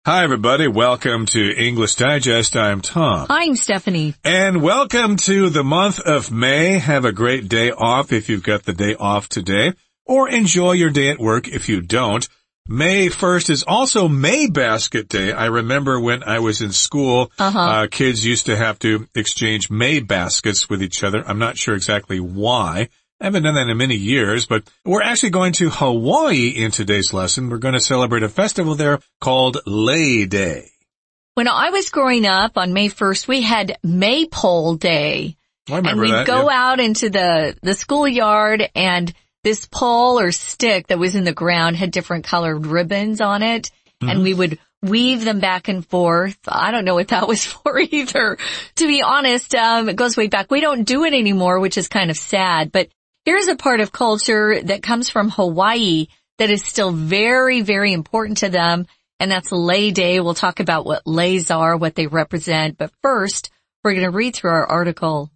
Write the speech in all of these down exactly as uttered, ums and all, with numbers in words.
Hi, everybody. Welcome to English Digest. I'm Tom. I'm Stephanie. And welcome to the month of May. Have a great day off if you've got the day off today, or enjoy your day at work if you don't. May first is also May Basket Day. I remember when I was in school, uh-huh. uh, kids used to have to exchange May baskets with each other. I'm not sure exactly why. I haven't done that in many years, but we're actually going to Hawaii in today's lesson. We're going to celebrate a festival there called Lei Day. When I was growing up on May first, we had Maypole Day. I remember and we'd that, go yeah. out into the, the schoolyard, and this pole or stick that was in the ground had different colored ribbons on it, mm-hmm. and we would weave them back and forth. I don't know what that was for either. To be honest, um, it goes way back. We don't do it anymore, which is kind of sad, but here's a part of culture that comes from Hawaii that is still very, very important to them, and that's Lei Day. We'll talk about what leis are, what they represent, but first, we're going to read through our article.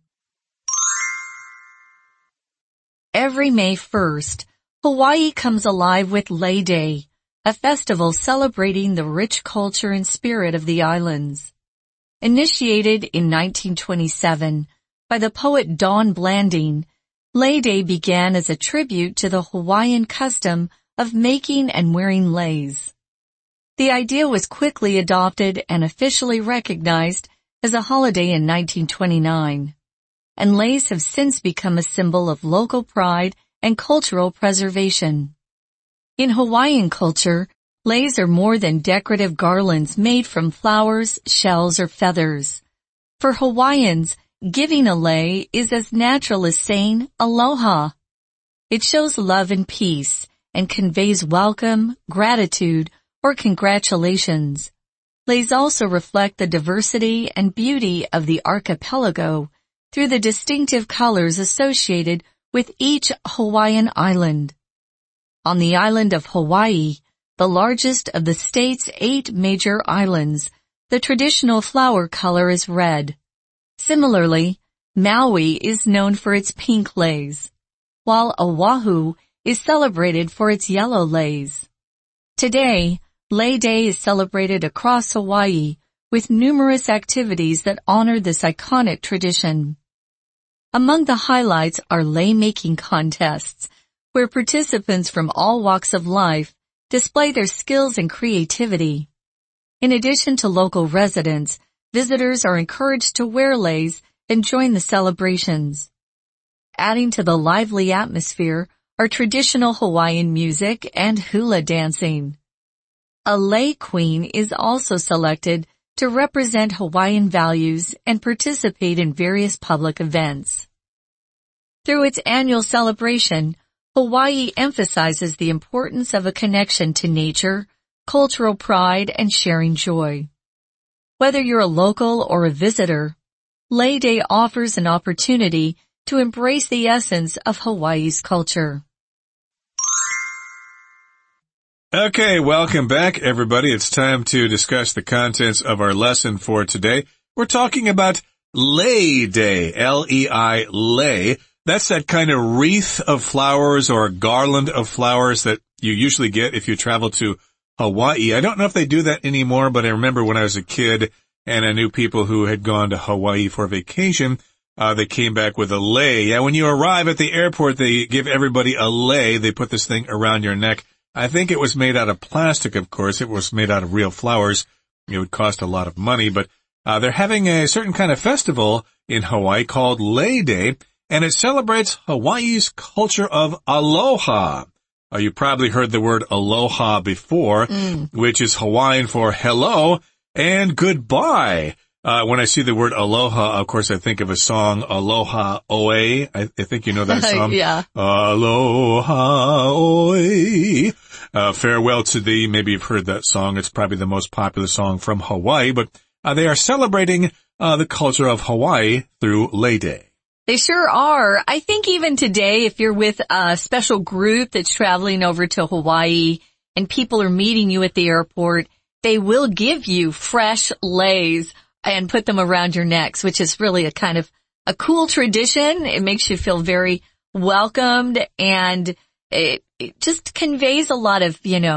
Every May first, Hawaii comes alive with Lei Day, a festival celebrating the rich culture and spirit of the islands. Initiated in nineteen twenty-seven by the poet Dawn Blanding, Lei Day began as a tribute to the Hawaiian custom of making and wearing leis. The idea was quickly adopted and officially recognized as a holiday in nineteen twenty-nine, and leis have since become a symbol of local pride and cultural preservation. In Hawaiian culture, leis are more than decorative garlands made from flowers, shells, or feathers. For Hawaiians, giving a lei is as natural as saying aloha. It shows love and peace and conveys welcome, gratitude, or congratulations. Leis also reflect the diversity and beauty of the archipelago through the distinctive colors associated with each Hawaiian island. On the island of Hawaii, the largest of the state's eight major islands, the traditional flower color is red. Similarly, Maui is known for its pink leis, while Oahu is celebrated for its yellow leis. Today, Lei Day is celebrated across Hawaii with numerous activities that honor this iconic tradition. Among the highlights are lei-making contests, where participants from all walks of life display their skills and creativity. In addition to local residents, visitors are encouraged to wear leis and join the celebrations. Adding to the lively atmosphere are traditional Hawaiian music and hula dancing. A lei queen is also selected to represent Hawaiian values and participate in various public events. Through its annual celebration, Hawaii emphasizes the importance of a connection to nature, cultural pride, and sharing joy. Whether you're a local or a visitor, Lei Day offers an opportunity to embrace the essence of Hawaii's culture. Okay, welcome back, everybody. It's time to discuss the contents of our lesson for today. We're talking about Lei Day, L E I, lei. That's that kind of wreath of flowers or garland of flowers that you usually get if you travel to Hawaii. I don't know if they do that anymore, but I remember when I was a kid and I knew people who had gone to Hawaii for vacation, uh, they came back with a lei. Yeah, when you arrive at the airport, they give everybody a lei. They put this thing around your neck. I think it was made out of plastic, of course. It was made out of real flowers. It would cost a lot of money, but uh, they're having a certain kind of festival in Hawaii called Lei Day, and it celebrates Hawaii's culture of aloha. Uh, you probably heard the word aloha before, mm. which is Hawaiian for hello and goodbye. Uh, when I see the word aloha, of course, I think of a song, Aloha Oe. I, I think you know that song. Yeah. Aloha Oe. Uh, farewell to thee. Maybe you've heard that song. It's probably the most popular song from Hawaii, but uh, they are celebrating uh, the culture of Hawaii through Lei Day. They sure are. I think even today, if you're with a special group that's traveling over to Hawaii and people are meeting you at the airport, they will give you fresh leis and put them around your necks, which is really a kind of a cool tradition. It makes you feel very welcomed, and it, it just conveys a lot of, you know,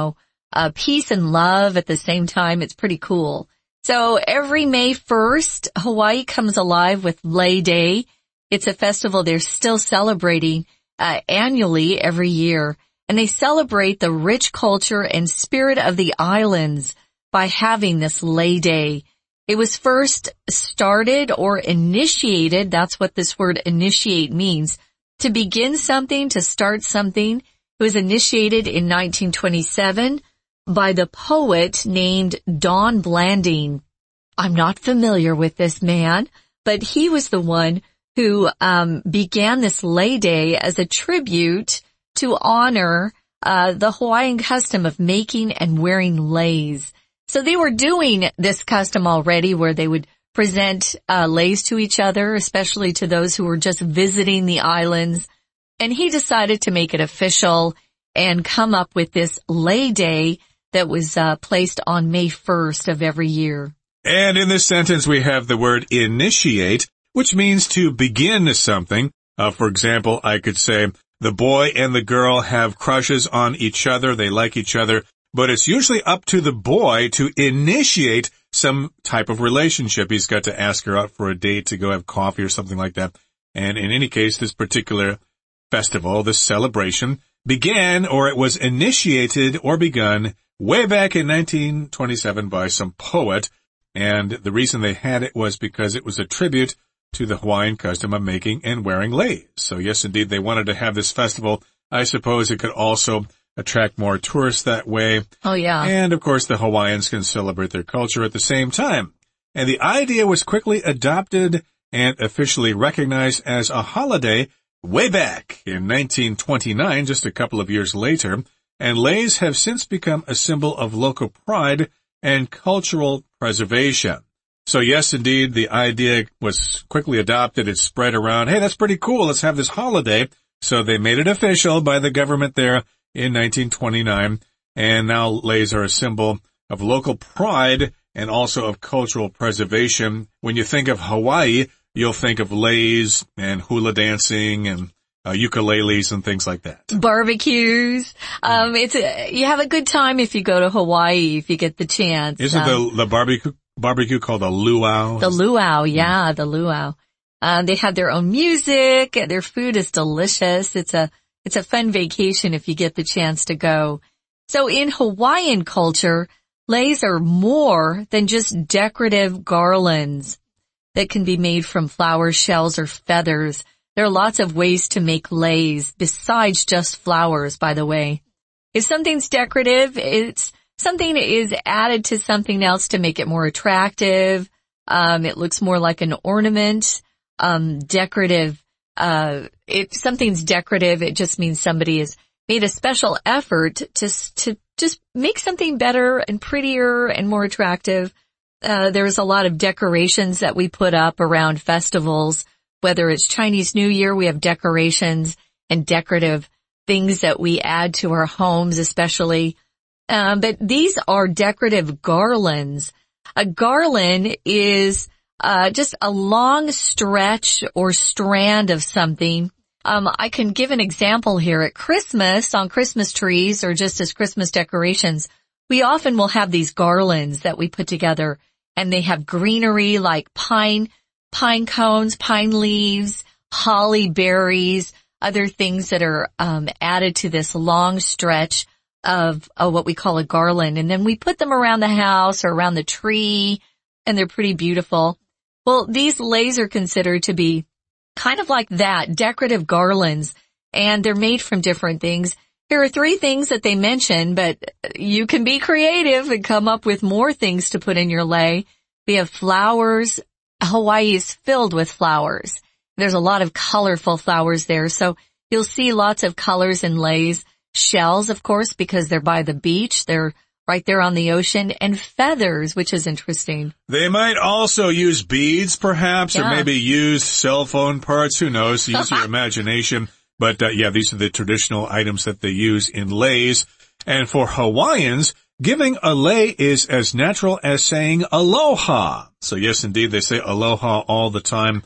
uh, peace and love at the same time. It's pretty cool. So every May first, Hawaii comes alive with Lei Day. It's a festival they're still celebrating uh, annually every year. And they celebrate the rich culture and spirit of the islands by having this Lei Day. It was first started or initiated, that's what this word initiate means, to begin something, to start something. It was initiated in nineteen twenty-seven by the poet named Don Blanding. I'm not familiar with this man, but he was the one who um began this Lei Day as a tribute to honor uh the Hawaiian custom of making and wearing leis. So they were doing this custom already where they would present uh leis to each other, especially to those who were just visiting the islands. And he decided to make it official and come up with this Lei Day that was uh placed on May first of every year. And in this sentence we have the word initiate, which means to begin something. Uh, for example, I could say, the boy and the girl have crushes on each other, they like each other, but it's usually up to the boy to initiate some type of relationship. He's got to ask her out for a date to go have coffee or something like that. And in any case, this particular festival, this celebration, began, or it was initiated or begun way back in nineteen twenty-seven by some poet. And the reason they had it was because it was a tribute to the Hawaiian custom of making and wearing leis. So yes, indeed, they wanted to have this festival. I suppose it could also attract more tourists that way. Oh, yeah. And, of course, the Hawaiians can celebrate their culture at the same time. And the idea was quickly adopted and officially recognized as a holiday way back in nineteen twenty-nine, just a couple of years later. And leis have since become a symbol of local pride and cultural preservation. So yes, indeed, the idea was quickly adopted. It spread around. Hey, that's pretty cool. Let's have this holiday. So they made it official by the government there in nineteen twenty-nine. And now leis are a symbol of local pride and also of cultural preservation. When you think of Hawaii, you'll think of leis and hula dancing and uh, ukuleles and things like that. Barbecues. Um, it's a, you have a good time if you go to Hawaii, if you get the chance. Isn't um, the, the barbecue, barbecue called a luau? The luau, yeah, the luau. Um, they have their own music. Their food is delicious. It's a, it's a fun vacation if you get the chance to go. So in Hawaiian culture, leis are more than just decorative garlands that can be made from flowers, shells, or feathers. There are lots of ways to make leis besides just flowers, by the way. If something's decorative, it's something is added to something else to make it more attractive. Um, it looks more like an ornament. Um, decorative, uh, if something's decorative, it just means somebody has made a special effort to, to just make something better and prettier and more attractive. Uh, there's a lot of decorations that we put up around festivals. Whether it's Chinese New Year, we have decorations and decorative things that we add to our homes, especially. Um, but these are decorative garlands. A garland is uh just a long stretch or strand of something. Um, I can give an example here. At Christmas, on Christmas trees or just as Christmas decorations, we often will have these garlands that we put together, and they have greenery like pine pine cones, pine leaves, holly berries, other things that are um added to this long stretch of uh, what we call a garland. And then we put them around the house or around the tree, and they're pretty beautiful. Well, these leis are considered to be kind of like that, decorative garlands, and they're made from different things. Here are three things that they mention, but you can be creative and come up with more things to put in your lei. We have flowers. Hawaii is filled with flowers. There's a lot of colorful flowers there, so you'll see lots of colors in leis. Shells, of course, because they're by the beach. They're right there on the ocean. And feathers, which is interesting. They might also use beads, perhaps, yeah. or maybe use cell phone parts. Who knows? Use your imagination. But, uh, yeah, these are the traditional items that they use in leis. And for Hawaiians, giving a lei is as natural as saying aloha. So, yes, indeed, they say aloha all the time.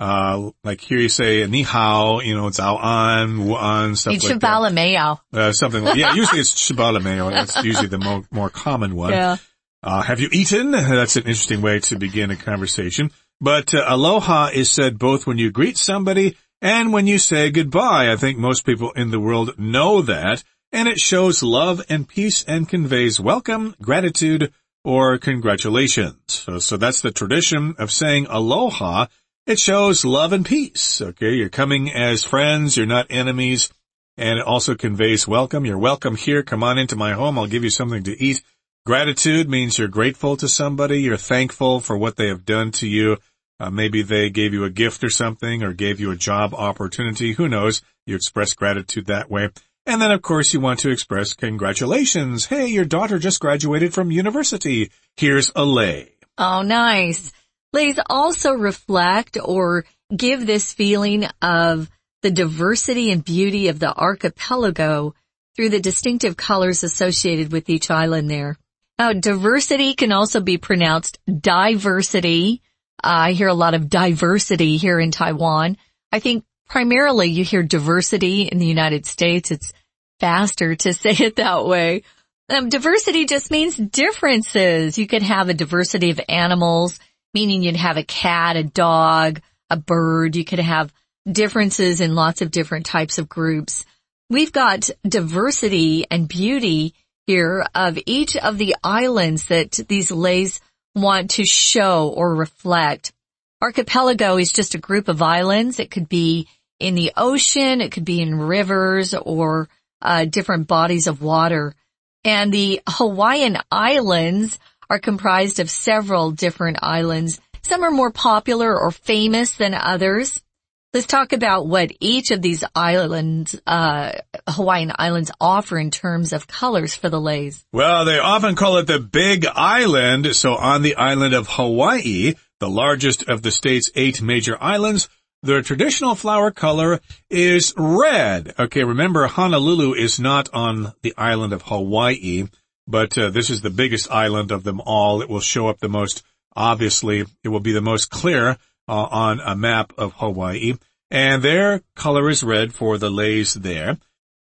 Uh, like here you say, ni hao, you know, zao an, wu an, stuff like that. 你吃饱了没有? Uh, something like, yeah, usually it's 吃饱了没有. That's usually the mo- more common one. Yeah. Uh, have you eaten? That's an interesting way to begin a conversation. But uh, aloha is said both when you greet somebody and when you say goodbye. I think most people in the world know that. And it shows love and peace and conveys welcome, gratitude, or congratulations. So, so that's the tradition of saying aloha. It shows love and peace. Okay, you're coming as friends, you're not enemies. And it also conveys welcome. You're welcome here. Come on into my home. I'll give you something to eat. Gratitude means you're grateful to somebody. You're thankful for what they have done to you. Uh, maybe they gave you a gift or something or gave you a job opportunity. Who knows? You express gratitude that way. And then, of course, you want to express congratulations. Hey, your daughter just graduated from university. Here's a lei. Oh, nice. Leis also reflect or give this feeling of the diversity and beauty of the archipelago through the distinctive colors associated with each island there. Now, diversity can also be pronounced diversity. Uh, I hear a lot of diversity here in Taiwan. I think primarily you hear diversity in the United States. It's faster to say it that way. Um, diversity just means differences. You could have a diversity of animals, meaning you'd have a cat, a dog, a bird. You could have differences in lots of different types of groups. We've got diversity and beauty here of each of the islands that these leis want to show or reflect. Archipelago is just a group of islands. It could be in the ocean, it could be in rivers or uh, different bodies of water. And the Hawaiian Islands are comprised of several different islands. Some are more popular or famous than others. Let's talk about what each of these islands, uh, Hawaiian Islands offer in terms of colors for the leis. Well, they often call it the Big Island. So on the island of Hawaii, the largest of the state's eight major islands, the traditional flower color is red. Okay, remember Honolulu is not on the island of Hawaii, but uh, this is the biggest island of them all. It will show up the most obviously. It will be the most clear uh, on a map of Hawaii. And their color is red for the leis there.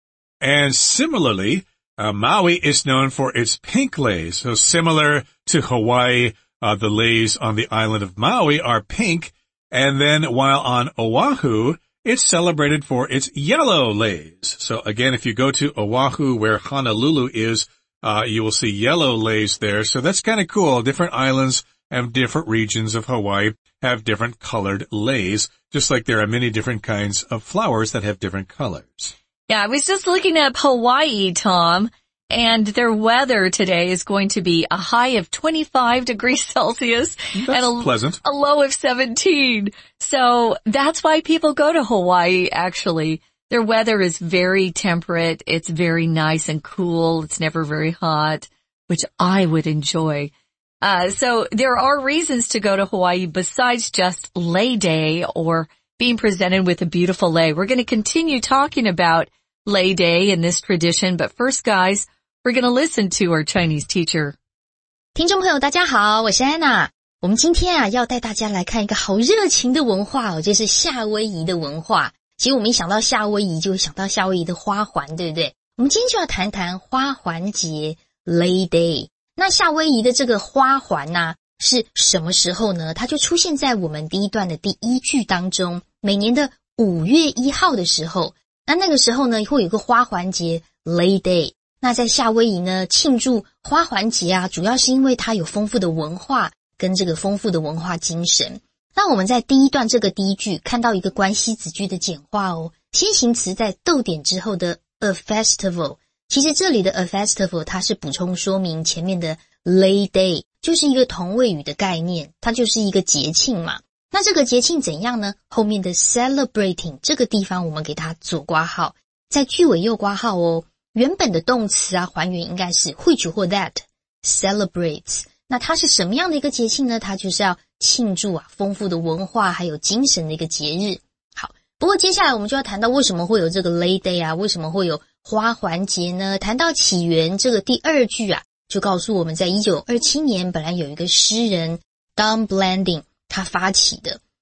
And similarly, uh, Maui is known for its pink leis. So similar to Hawaii, uh, the leis on the island of Maui are pink. And then while on Oahu, it's celebrated for its yellow leis. So again, if you go to Oahu where Honolulu is, uh, you will see yellow leis there. So that's kind of cool. Different islands and different regions of Hawaii have different colored leis, just like there are many different kinds of flowers that have different colors. Yeah, I was just looking up Hawaii, Tom, and their weather today is going to be a high of twenty-five degrees Celsius That's and a, pleasant. a low of seventeen. So that's why people go to Hawaii, actually. Their weather is very temperate. It's very nice and cool. It's never very hot, which I would enjoy. Uh, so there are reasons to go to Hawaii besides just Lei Day or being presented with a beautiful lei. We're going to continue talking about Lei Day and this tradition, but first, guys, we're going to listen to our Chinese teacher. 听众朋友大家好，我是安娜。我们今天啊要带大家来看一个好热情的文化哦，这是夏威夷的文化。其实我们一想到夏威夷就会想到夏威夷的花环，对不对？我们今天就要谈谈花环节 Lei Day。那夏威夷的这个花环啊是什么时候呢？它就出现在我们第一段的第一句当中，每年的五月一号的时候。那那个时候呢会有一个花环节 Lei Day。那在夏威夷呢庆祝花环节啊，主要是因为它有丰富的文化跟这个丰富的文化精神。那我们在第一段这个第一句看到一个关系子句的简化哦，先行词在逗点之后的 a festival。其实这里的 a festival 它是补充说明前面的 Lei Day， 就是一个同位语的概念，它就是一个节庆嘛。那这个节庆怎样呢？后面的 celebrating 这个地方我们给它左括号，在句尾右括号哦。原本的动词啊还原应该是 which 或 that celebrates。那它是什么样的一个节庆呢？它就是要庆祝啊丰富的文化还有精神的一个节日。好，不过接下来我们就要谈到为什么会有这个 Lei Day 啊，为什么会有花环节呢？谈到起源，这个第二句啊就告诉我们，在一九二七年本来有一个诗人 Don Blanding 他发起的。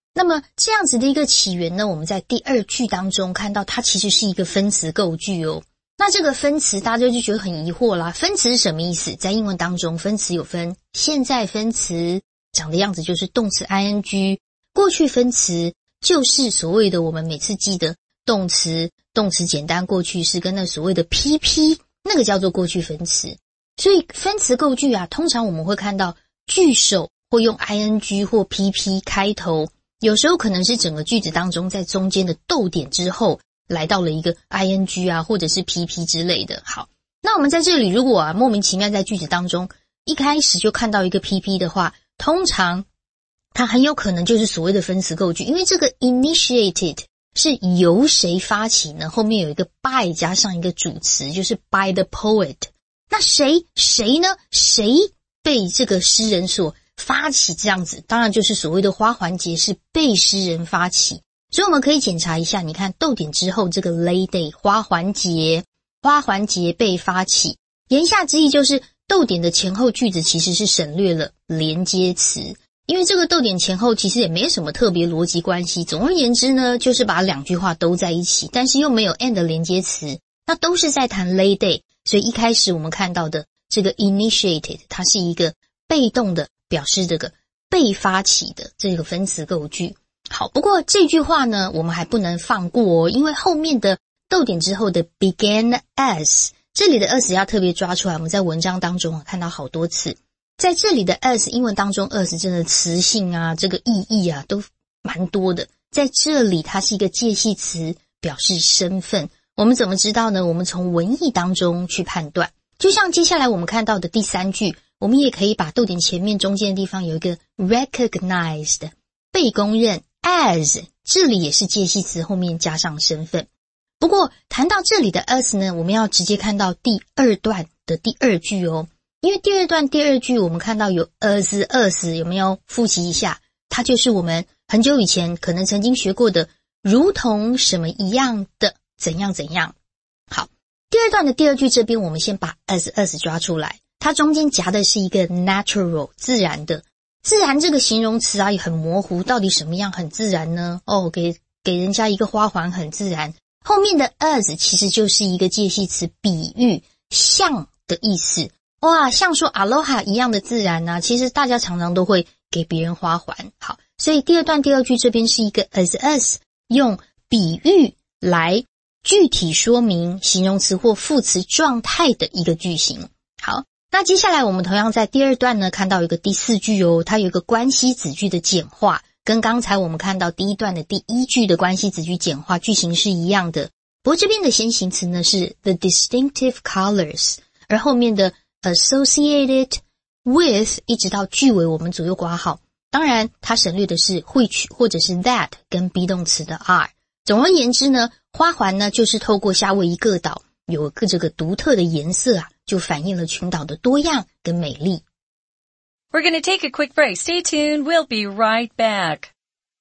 那么这样子的一个起源呢，我们在第二句当中看到它其实是一个分词构句哦。那这个分词大家就觉得很疑惑啦，分词是什么意思？在英文当中分词有分现在分词，长的样子就是动词 ing， 过去分词就是所谓的我们每次记得动词动词简单过去式跟那所谓的 P P， 那个叫做过去分词。所以分词构句啊，通常我们会看到句首或用 ing 或 P P 开头，有时候可能是整个句子当中在中间的逗点之后来到了一个 ing 啊，或者是 P P 之类的。好，那我们在这里如果啊莫名其妙在句子当中一开始就看到一个 P P 的话，通常它很有可能就是所谓的分词构句，因为这个 initiated 是由谁发起呢？后面有一个 by 加上一个主词，就是 by the poet。那谁谁呢？谁被这个诗人所发起这样子？当然就是所谓的花环节是被诗人发起。所以我们可以检查一下，你看逗点之后这个 lay day 花环节，花环节被发起，言下之意就是逗点的前后句子其实是省略了连接词，因为这个逗点前后其实也没什么特别逻辑关系。总而言之呢，就是把两句话都在一起，但是又没有 and 的连接词，那都是在谈 lay day。所以一开始我们看到的这个 initiated 它是一个被动的表示这个被发起的这个分词构句。好，不过这句话呢我们还不能放过哦，因为后面的逗点之后的 began as， 这里的 as 要特别抓出来，我们在文章当中看到好多次。在这里的 as 英文当中 as 真的词性啊这个意义啊都蛮多的，在这里它是一个介系词表示身份。我们怎么知道呢？我们从文意当中去判断，就像接下来我们看到的第三句，我们也可以把逗点前面中间的地方有一个 recognized 被公认 as， 这里也是介系词后面加上身份。不过谈到这里的 as 呢，我们要直接看到第二段的第二句哦，因为第二段第二句我们看到有 as as， 有没有复习一下？它就是我们很久以前可能曾经学过的如同什么一样的怎样怎样。好，第二段的第二句这边我们先把 as as 抓出来，它中间夹的是一个 natural 自然的。自然这个形容词啊也很模糊，到底什么样很自然呢？哦，给给人家一个花环很自然，后面的 as 其实就是一个介系词，比喻像的意思。哇，像说 aloha 一样的自然啊，其实大家常常都会给别人花环。好，所以第二段第二句这边是一个 as as， 用比喻来具体说明形容词或副词状态的一个句型。好，那接下来我们同样在第二段呢看到一个第四句哦，它有一个关系子句的简化，跟刚才我们看到第一段的第一句的关系子句简化句型是一样的。不过这边的先行词呢是 the distinctive colors， 而后面的 associated with 一直到句尾我们左右括号，当然它省略的是 which 或者是 that 跟 be 动词的 are。总而言之呢，花环呢就是透过夏威夷各岛有个这个独特的颜色啊，就反映了群岛的多样跟美丽。 We're going to take a quick break. Stay tuned. We'll be right back.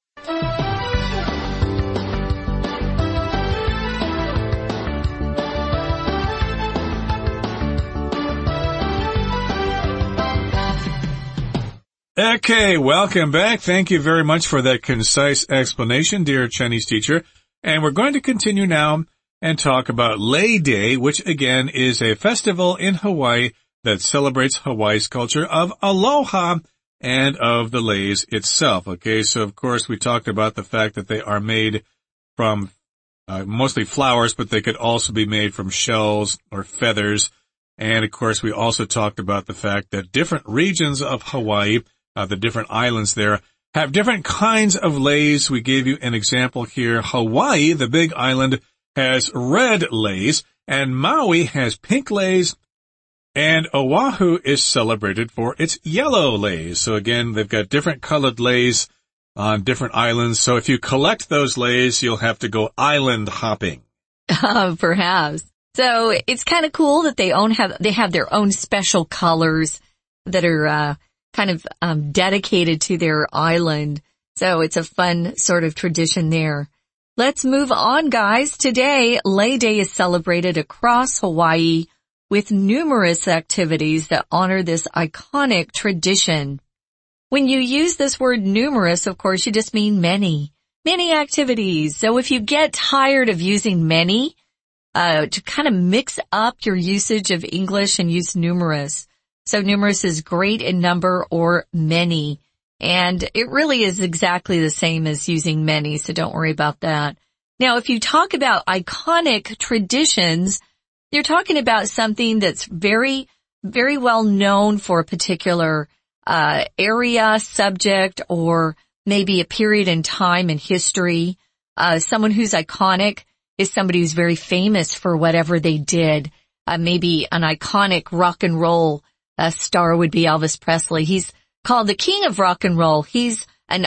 Okay, welcome back. Thank you very much for that concise explanation, dear Chinese teacher. And we're going to continue now and talk about Lei Day, which again is a festival in Hawaii that celebrates Hawaii's culture of aloha and of the leis itself. Okay, so of course we talked about the fact that they are made from uh, mostly flowers, but they could also be made from shells or feathers. And of course we also talked about the fact that different regions of Hawaii, uh, the different islands there, have different kinds of leis. We gave you an example here. Hawaii, the big island, has red leis, and Maui has pink leis, and Oahu is celebrated for its yellow leis. So again, they've got different colored leis on different islands. So if you collect those leis, you'll have to go island hopping. Uh, perhaps. So it's kind of cool that they own have they have their own special colors that are uh, kind of um, dedicated to their island. So it's a fun sort of tradition there. Let's move on, guys. Today, Lei Day is celebrated across Hawaii with numerous activities that honor this iconic tradition. When you use this word numerous, of course, you just mean many, many activities. So if you get tired of using many, uh, to kind of mix up your usage of English and use numerous. So numerous is great in number or many. And it really is exactly the same as using many, so don't worry about that. Now, if you talk about iconic traditions, you're talking about something that's very, very well known for a particular uh area, subject, or maybe a period in time in history. Uh someone who's iconic is somebody who's very famous for whatever they did. Uh, maybe an iconic rock and roll uh, star would be Elvis Presley. He's called the king of rock and roll. He's an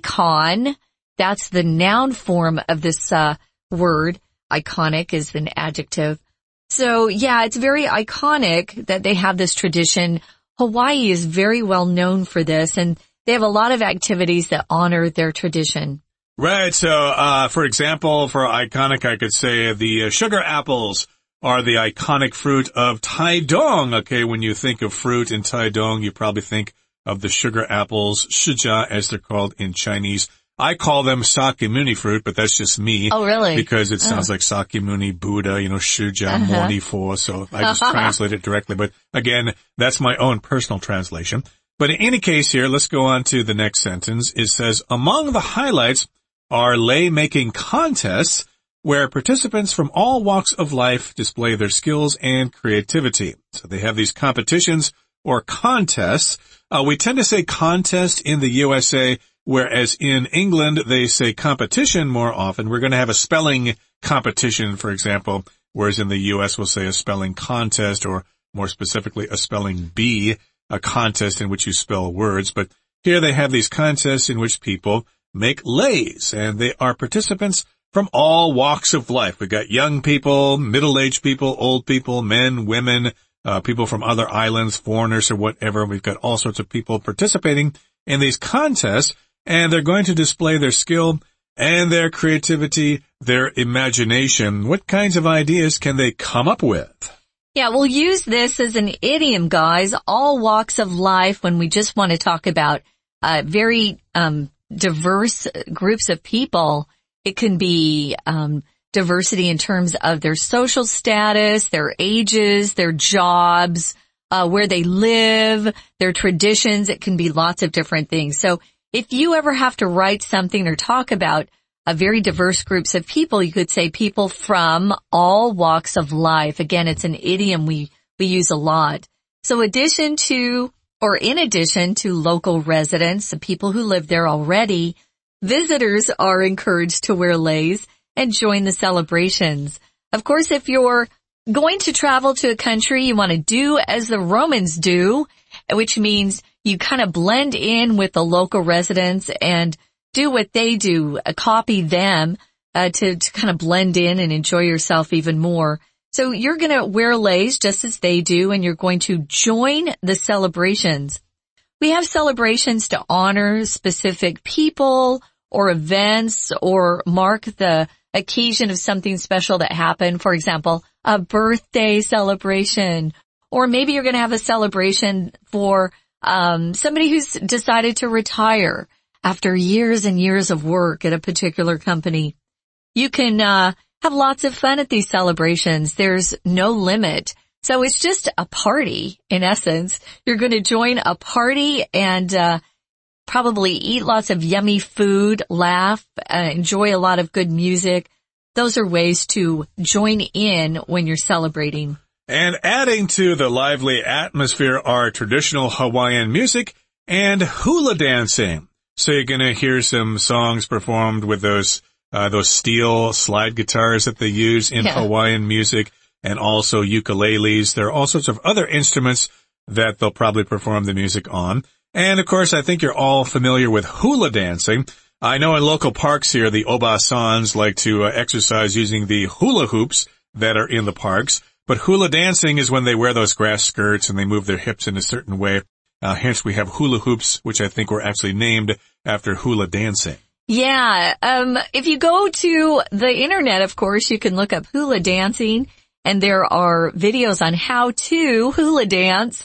icon. That's the noun form of this uh word. Iconic is an adjective. So yeah, it's very iconic that they have this tradition. Hawaii is very well known for this, and they have a lot of activities that honor their tradition. Right. So, uh, for example, for iconic, I could say the uh, sugar apples are the iconic fruit of Taidong. Okay. When you think of fruit in Taidong, you probably think of the sugar apples, shijia, as they're called in Chinese. I call them Sakyamuni fruit, but that's just me. Oh, really? Because it sounds oh. like Sakyamuni, Buddha, you know, shijia, uh-huh. morning for, so I just translate it directly. But again, that's my own personal translation. But in any case here, let's go on to the next sentence. It says, among the highlights are lei-making contests where participants from all walks of life display their skills and creativity. So they have these competitions or contests. Uh, we tend to say contest in the U S A, whereas in England, they say competition more often. We're going to have a spelling competition, for example, whereas in the U S we'll say a spelling contest, or more specifically a spelling bee, a contest in which you spell words. But here they have these contests in which people make leis, and they are participants from all walks of life. We've got young people, middle-aged people, old people, men, women, uh, people from other islands, foreigners or whatever. We've got all sorts of people participating in these contests, and they're going to display their skill and their creativity, their imagination. What kinds of ideas can they come up with? Yeah, we'll use this as an idiom, guys, all walks of life, when we just want to talk about uh very um diverse groups of people. It can be um diversity in terms of their social status, their ages, their jobs, uh where they live, their traditions. It can be lots of different things. So if you ever have to write something or talk about a very diverse groups of people, you could say people from all walks of life. Again, it's an idiom we, we use a lot. So addition to, or in addition to local residents, the people who live there already, visitors are encouraged to wear leis and join the celebrations. Of course, if you're going to travel to a country, you want to do as the Romans do, which means you kind of blend in with the local residents and do what they do, uh, copy them, uh, to, to kind of blend in and enjoy yourself even more. So you're going to wear leis just as they do, and you're going to join the celebrations. We have celebrations to honor specific people or events or mark the occasion of something special that happened. For example, a birthday celebration, or maybe you're going to have a celebration for um somebody who's decided to retire after years and years of work at a particular company. You can uh have lots of fun at these celebrations. There's no limit. So it's just a party, in essence. You're going to join a party and uh probably eat lots of yummy food, laugh, uh, enjoy a lot of good music. Those are ways to join in when you're celebrating. And adding to the lively atmosphere are traditional Hawaiian music and hula dancing. So you're going to hear some songs performed with those uh those steel slide guitars that they use in yeah. Hawaiian music, and also ukuleles. There are all sorts of other instruments that they'll probably perform the music on. And of course, I think you're all familiar with hula dancing. I know in local parks here, the Obasans like to uh, exercise using the hula hoops that are in the parks. But hula dancing is when they wear those grass skirts and they move their hips in a certain way. Uh, hence we have hula hoops, which I think were actually named after hula dancing. Yeah. Um, if you go to the internet, of course, you can look up hula dancing, and there are videos on how to hula dance.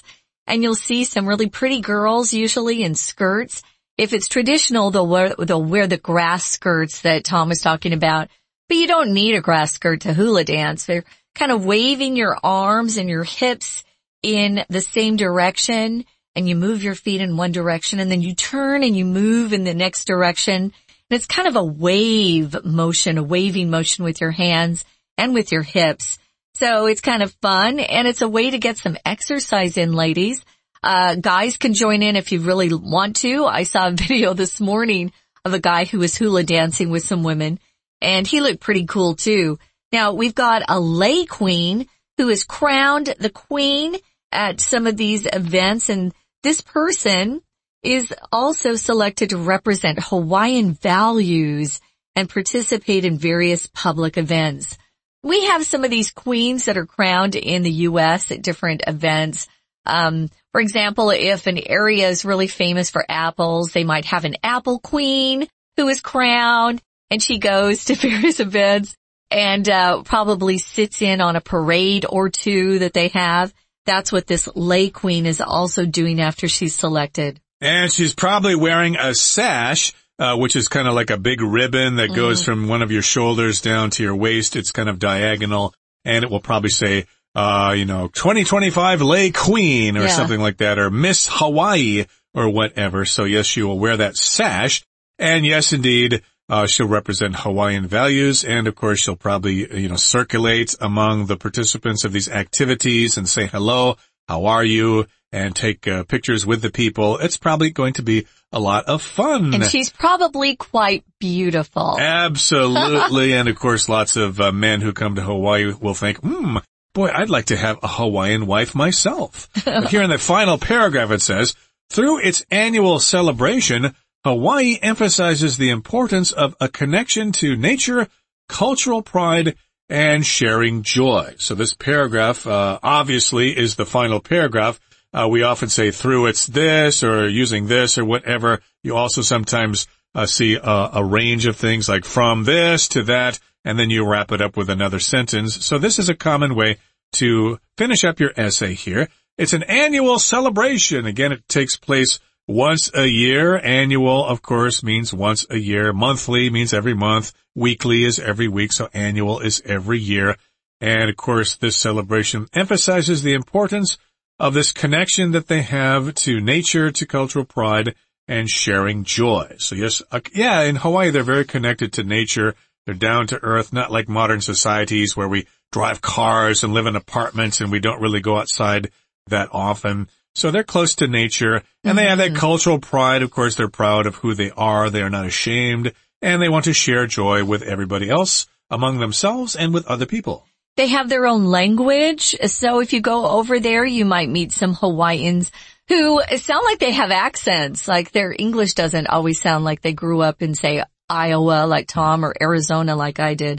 and you'll see some really pretty girls, usually in skirts. If it's traditional, they'll wear, they'll wear the grass skirts that Tom was talking about. But you don't need a grass skirt to hula dance. They're kind of waving your arms and your hips in the same direction, and you move your feet in one direction, and then you turn and you move in the next direction. And it's kind of a wave motion, a waving motion with your hands and with your hips. So it's kind of fun, and it's a way to get some exercise in, ladies. Uh, guys can join in if you really want to. I saw a video this morning of a guy who was hula dancing with some women, and he looked pretty cool too. Now, we've got a lay queen who is crowned the queen at some of these events, and this person is also selected to represent Hawaiian values and participate in various public events. We have some of these queens that are crowned in the U S at different events. Um, for example, if an area is really famous for apples, they might have an apple queen who is crowned, and she goes to various events and uh probably sits in on a parade or two that they have. That's what this lay queen is also doing after she's selected. And she's probably wearing a sash, uh, which is kind of like a big ribbon that goes mm. from one of your shoulders down to your waist. It's kind of diagonal, and it will probably say, uh, you know, twenty twenty-five Lay Queen or yeah. something like that, or Miss Hawaii or whatever. So yes, she will wear that sash. And yes, indeed, uh, she'll represent Hawaiian values. And of course, she'll probably, you know, circulate among the participants of these activities and say hello, how are you? And take uh, pictures with the people. It's probably going to be a lot of fun. And she's probably quite beautiful. Absolutely. And of course, lots of uh, men who come to Hawaii will think, hmm, boy, I'd like to have a Hawaiian wife myself. But here in the final paragraph it says, through its annual celebration, Hawaii emphasizes the importance of a connection to nature, cultural pride, and sharing joy. So this paragraph uh, obviously is the final paragraph. Uh, we often say through it's this or using this or whatever. You also sometimes uh, see a, a range of things like from this to that, and then you wrap it up with another sentence. So this is a common way to finish up your essay here. It's an annual celebration. Again, it takes place once a year. Annual, of course, means once a year. Monthly means every month. Weekly is every week, so annual is every year. And of course, this celebration emphasizes the importance of this connection that they have to nature, to cultural pride, and sharing joy. So yes, uh, yeah, in Hawaii, they're very connected to nature. They're down to earth, not like modern societies where we drive cars and live in apartments and we don't really go outside that often. So they're close to nature, and mm-hmm. they have that cultural pride. Of course, they're proud of who they are. They are not ashamed, and they want to share joy with everybody else, among themselves, and with other people. They have their own language, so if you go over there, you might meet some Hawaiians who sound like they have accents, like their English doesn't always sound like they grew up in, say, Iowa like Tom or Arizona like I did.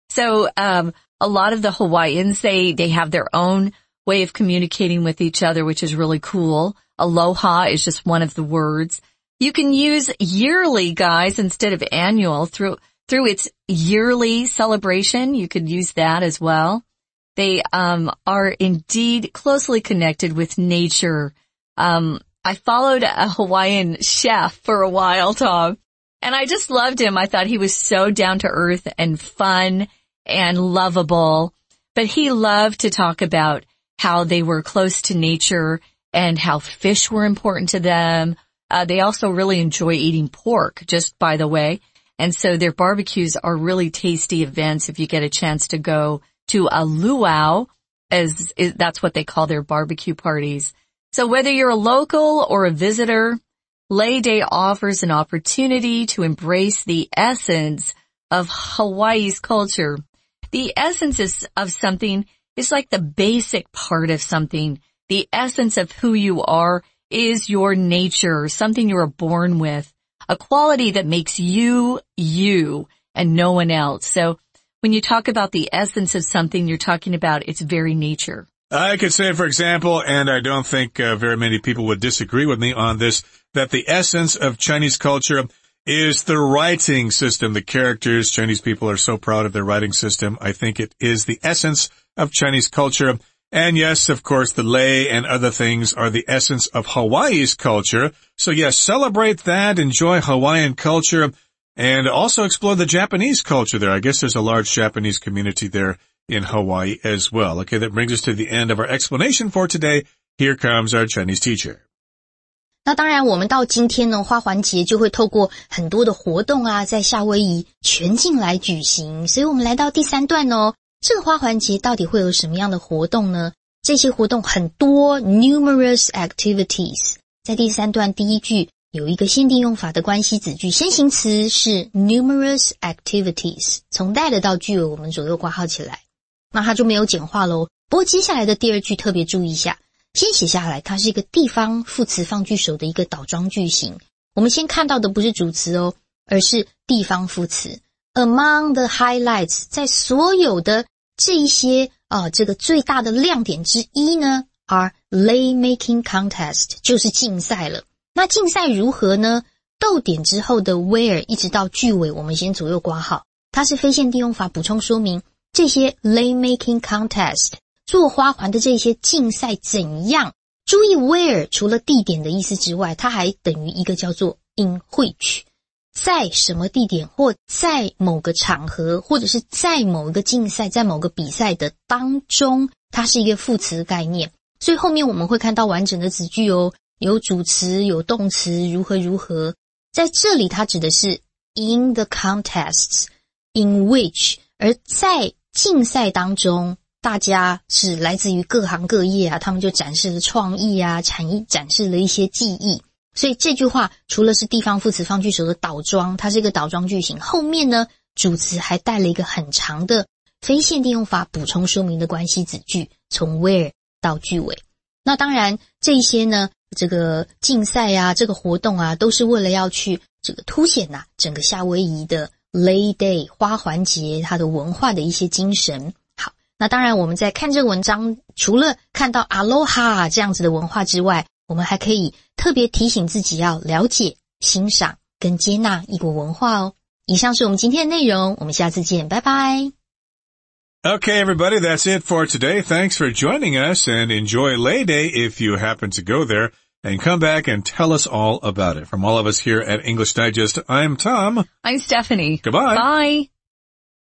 So um a lot of the Hawaiians, they, they have their own way of communicating with each other, which is really cool. Aloha is just one of the words. You can use yearly, guys, instead of annual through Through its yearly celebration. You could use that as well. They um are indeed closely connected with nature. Um I followed a Hawaiian chef for a while, Tom, and I just loved him. I thought he was so down to earth and fun and lovable. But he loved to talk about how they were close to nature and how fish were important to them. Uh, they also really enjoy eating pork, just by the way. And so their barbecues are really tasty events if you get a chance to go to a luau, as is, that's what they call their barbecue parties. So whether you're a local or a visitor, Lay Day offers an opportunity to embrace the essence of Hawaii's culture. The essence is, of something is like the basic part of something. The essence of who you are is your nature, something you were born with. A quality that makes you, you, and no one else. So when you talk about the essence of something, you're talking about its very nature. I could say, for example, and I don't think uh, very many people would disagree with me on this, that the essence of Chinese culture is the writing system, the characters. Chinese people are so proud of their writing system. I think it is the essence of Chinese culture. And yes, of course, the lei and other things are the essence of Hawaii's culture. So yes, celebrate that, enjoy Hawaiian culture, and also explore the Japanese culture there. I guess there's a large Japanese community there in Hawaii as well. Okay, that brings us to the end of our explanation for today. Here comes our Chinese teacher. 那当然我们到今天呢，花环节就会透过很多的活动啊，在夏威夷全境来举行。所以我们来到第三段哦，这个花环节到底会有什么样的活动呢？这些活动很多 numerous activities。在第三段第一句有一个限定用法的关系子句，先行词是 numerous activities， 从 that 到句尾我们左右括号起来，那它就没有简化咯。不过接下来的第二句特别注意一下，先写下来，它是一个地方副词放句首的一个倒装句型。我们先看到的不是主词哦，而是地方副词。Among the highlights， 在所有的这一些啊，这个最大的亮点之一呢 ，are lei making contest， 就是竞赛了。那竞赛如何呢？逗点之后的 where 一直到句尾，我们先左右括号，它是非限定用法补充说明这些 lei making contest 做花环的这些竞赛怎样。注意 where 除了地点的意思之外，它还等于一个叫做 in which， 在什么地点或在某个场合，或者是在某一个竞赛，在某个比赛的当中，它是一个副词概念。所以后面我们会看到完整的子句哦，有主词有动词如何如何，在这里它指的是 in the contests in which， 而在竞赛当中大家是来自于各行各业啊，他们就展示了创意啊，产业展示了一些技艺。所以这句话除了是地方副词放句首的倒装，它是一个倒装句型，后面呢主词还带了一个很长的非限定用法补充说明的关系子句，从 where 到句尾。那当然这一些呢，这个竞赛啊，这个活动啊，都是为了要去这个凸显啊整个夏威夷的 Lei Day 花环节它的文化的一些精神。好，那当然我们在看这个文章，除了看到 Aloha 这样子的文化之外，我们还可以特别提醒自己要了解、欣赏跟接纳异国文化哦。以上是我们今天的内容，我们下次见，拜拜。 Okay, everybody, that's it for today. Thanks for joining us, and enjoy Lei Day if you happen to go there, and come back and tell us all about it. From all of us here at English Digest, I'm Tom. I'm Stephanie. Goodbye. Bye.